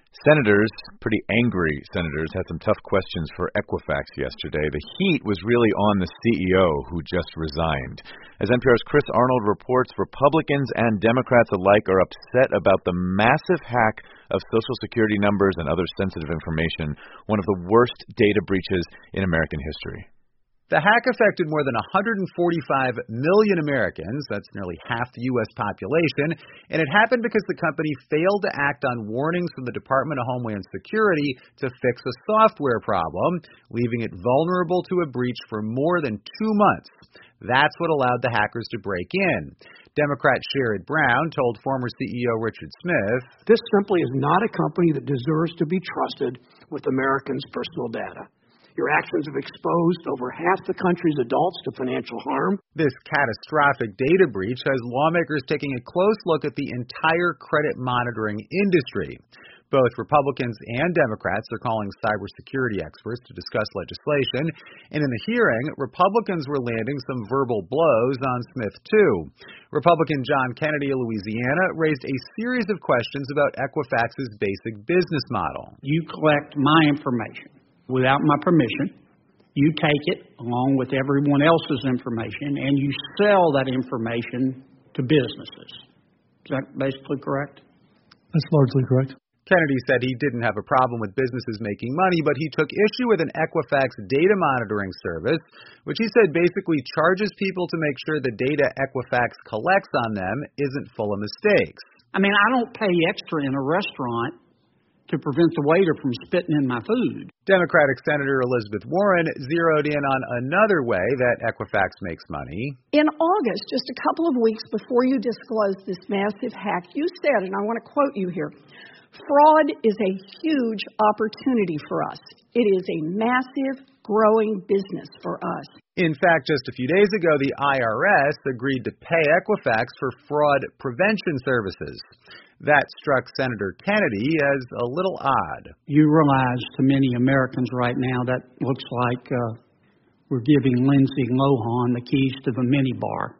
Senators, pretty angry senators, had some tough questions for Equifax yesterday. The heat was really on the CEO, who just resigned. As NPR's Chris Arnold reports, Republicans and Democrats alike are upset about the massive hack of Social Security numbers and other sensitive information, one of the worst data breaches in American history. The hack affected more than 145 million Americans, that's nearly half the U.S. population, and it happened because the company failed to act on warnings from the Department of Homeland Security to fix a software problem, leaving it vulnerable to a breach for more than 2 months. That's what allowed the hackers to break in. Democrat Sherrod Brown told former CEO Richard Smith, "This simply is not a company that deserves to be trusted with Americans' personal data. Your actions have exposed over half the country's adults to financial harm." This catastrophic data breach has lawmakers taking a close look at the entire credit monitoring industry. Both Republicans and Democrats are calling cybersecurity experts to discuss legislation, and in the hearing, Republicans were landing some verbal blows on Smith, too. Republican John Kennedy of Louisiana raised a series of questions about Equifax's basic business model. You collect my information without my permission. You take it along with everyone else's information, and you sell that information to businesses. Is that basically correct? That's largely correct. Kennedy said he didn't have a problem with businesses making money, but he took issue with an Equifax data monitoring service, which he said basically charges people to make sure the data Equifax collects on them isn't full of mistakes. I mean, I don't pay extra in a restaurant to prevent the waiter from spitting in my food. Democratic Senator Elizabeth Warren zeroed in on another way that Equifax makes money. In August, just a couple of weeks before you disclosed this massive hack, you said, and I want to quote you here, "Fraud is a huge opportunity for us. It is a massive, growing business for us." In fact, just a few days ago, the IRS agreed to pay Equifax for fraud prevention services. That struck Senator Kennedy as a little odd. You realize to many Americans right now that looks like we're giving Lindsay Lohan the keys to the minibar.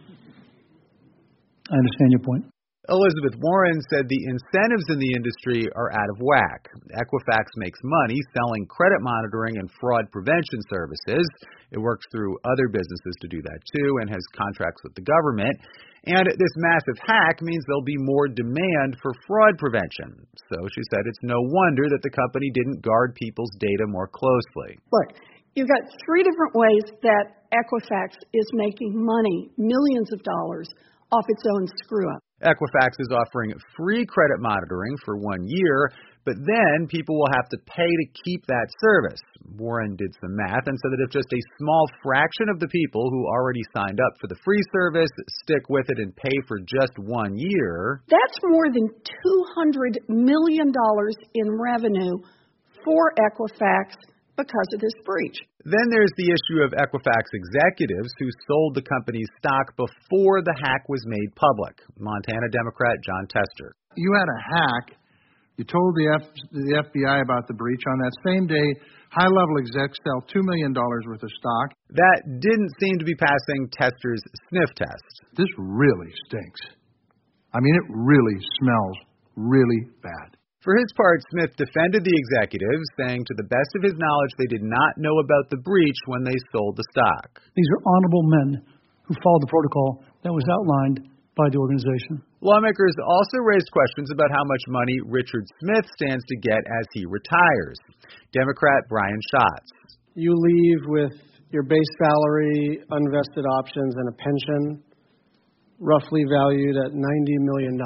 I understand your point. Elizabeth Warren said the incentives in the industry are out of whack. Equifax makes money selling credit monitoring and fraud prevention services. It works through other businesses to do that too and has contracts with the government. And this massive hack means there'll be more demand for fraud prevention. So she said it's no wonder that the company didn't guard people's data more closely. Look, you've got 3 different ways that Equifax is making money, millions of dollars, off its own screw-up. Equifax is offering free credit monitoring for 1 year, but then people will have to pay to keep that service. Warren did some math and said that if just a small fraction of the people who already signed up for the free service stick with it and pay for just 1 year, that's more than $200 million in revenue for Equifax because of this breach. Then there's the issue of Equifax executives who sold the company's stock before the hack was made public. Montana Democrat Jon Tester. You had a hack. You told the FBI about the breach. On that same day, high-level execs sell $2 million worth of stock. That didn't seem to be passing Tester's sniff test. This really stinks. I mean, it really smells really bad. For his part, Smith defended the executives, saying to the best of his knowledge they did not know about the breach when they sold the stock. These are honorable men who followed the protocol that was outlined by the organization. Lawmakers also raised questions about how much money Richard Smith stands to get as he retires. Democrat Brian Schatz. You leave with your base salary, unvested options, and a pension, roughly valued at $90 million.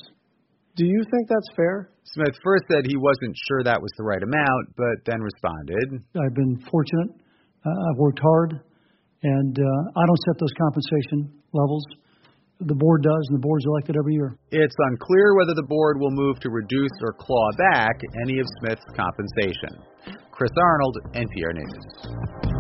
Do you think that's fair? Smith first said he wasn't sure that was the right amount, but then responded, "I've been fortunate. I've worked hard, and I don't set those compensation levels. The board does, and the board's elected every year." It's unclear whether the board will move to reduce or claw back any of Smith's compensation. Chris Arnold, NPR News.